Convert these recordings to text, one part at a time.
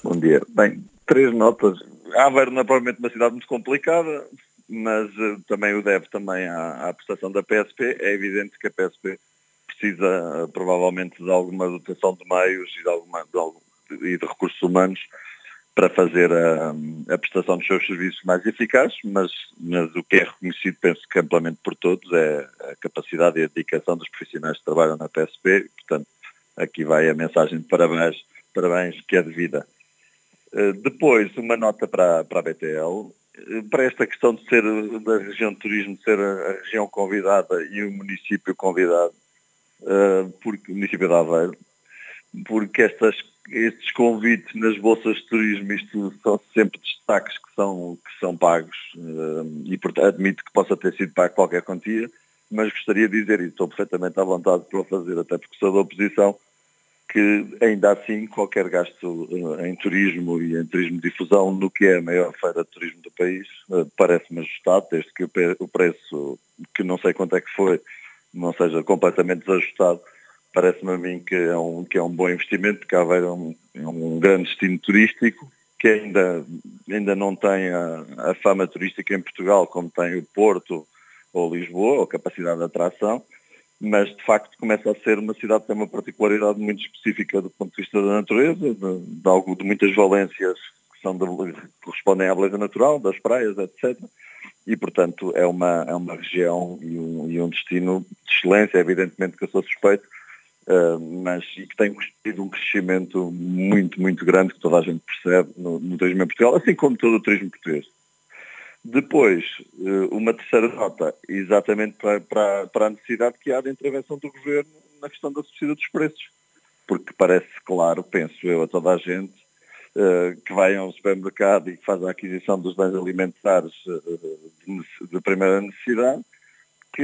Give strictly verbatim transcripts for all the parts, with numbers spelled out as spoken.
Bom dia. Bem, três notas. Aveiro não é provavelmente uma cidade muito complicada, mas uh, também o deve também à, à prestação da P S P. É evidente que a P S P precisa uh, provavelmente de alguma dotação de meios e de, alguma, de, algum, de, e de recursos humanos para fazer a, a prestação dos seus serviços mais eficazes, mas, mas o que é reconhecido, penso que amplamente por todos, é a capacidade e a dedicação dos profissionais que trabalham na P S P. Portanto, aqui vai a mensagem de parabéns, parabéns que é devida. Uh, depois, uma nota para, para a B T L, uh, para esta questão de ser da região de turismo, de ser a, a região convidada e o município convidado, uh, porque, o município de Aveiro, porque estas, estes convites nas bolsas de turismo, isto são sempre destaques que são, que são pagos, uh, e portanto admito que possa ter sido pago qualquer quantia, mas gostaria de dizer, e estou perfeitamente à vontade para o fazer, até porque sou da oposição, que ainda assim qualquer gasto uh, em turismo e em turismo de difusão, no que é a maior feira de turismo do país, uh, parece-me ajustado, desde que o, pe- o preço, que não sei quanto é que foi, não seja completamente desajustado. Parece-me a mim que é um, que é um bom investimento, porque Aveiro é um, é um grande destino turístico, que ainda, ainda não tem a, a fama turística em Portugal como tem o Porto ou Lisboa, ou capacidade de atração, mas de facto começa a ser uma cidade que tem uma particularidade muito específica do ponto de vista da natureza, de, de, algo, de muitas valências que, são de, que correspondem à beleza natural, das praias, etcétera. E, portanto, é uma, é uma região e um, e um destino de excelência, evidentemente que eu sou suspeito, uh, mas e que tem tido um crescimento muito, muito grande, que toda a gente percebe no, no turismo em Portugal, assim como todo o turismo português. Depois, uma terceira nota, exatamente para, para, para a necessidade que há de intervenção do Governo na questão da subsídio dos preços. Porque parece claro, penso eu, a toda a gente, que vai a um supermercado e que faz a aquisição dos bens alimentares de, de primeira necessidade, que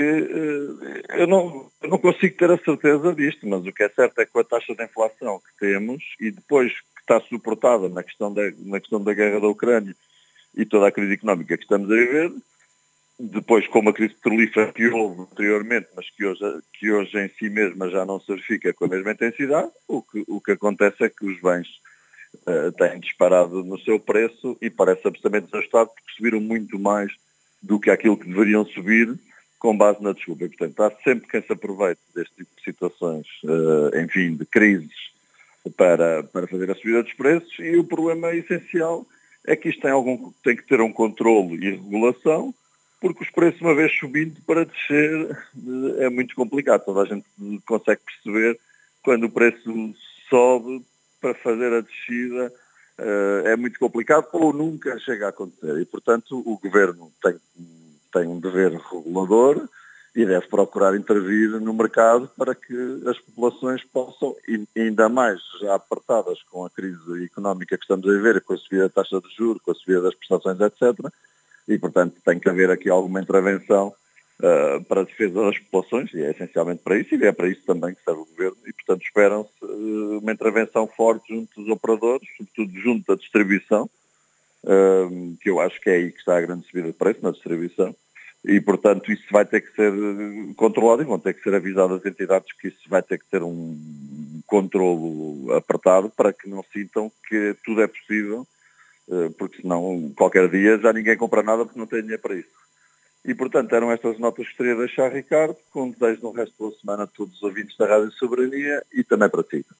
eu não, eu não consigo ter a certeza disto, mas o que é certo é que com a taxa de inflação que temos e depois que está suportada na questão da, na questão da guerra da Ucrânia, e toda a crise económica que estamos a viver, depois com uma crise petrolífera que houve anteriormente, mas que hoje, que hoje em si mesma já não se verifica com a mesma intensidade, o que, o que acontece é que os bens uh, têm disparado no seu preço e parece absolutamente desajustado porque subiram muito mais do que aquilo que deveriam subir com base na desculpa. E, portanto, há sempre quem se aproveite deste tipo de situações, uh, enfim, de crises, para, para fazer a subida dos preços, e o problema essencial é que isto tem, algum, tem que ter um controlo e regulação, porque os preços, uma vez subindo, para descer é muito complicado. Toda a gente consegue perceber quando o preço sobe para fazer a descida, é muito complicado ou nunca chega a acontecer. E, portanto, o Governo tem, tem um dever regulador e deve procurar intervir no mercado para que as populações possam, e ainda mais já apertadas com a crise económica que estamos a viver, com a subida da taxa de juros, com a subida das prestações, etcétera. E, portanto, tem que haver aqui alguma intervenção uh, para a defesa das populações, e é essencialmente para isso, e é para isso também que serve o Governo. E, portanto, esperam-se uh, uma intervenção forte junto dos operadores, sobretudo junto da distribuição, uh, que eu acho que é aí que está a grande subida de preço, na distribuição. E, portanto, isso vai ter que ser controlado e vão ter que ser avisadas as entidades que isso vai ter que ter um controlo apertado para que não sintam que tudo é possível, porque senão qualquer dia já ninguém compra nada porque não tem dinheiro para isso. E, portanto, eram estas notas que gostaria de deixar, Ricardo, com um desejo de um resto de boa semana a todos os ouvintes da Rádio Soberania e também para ti.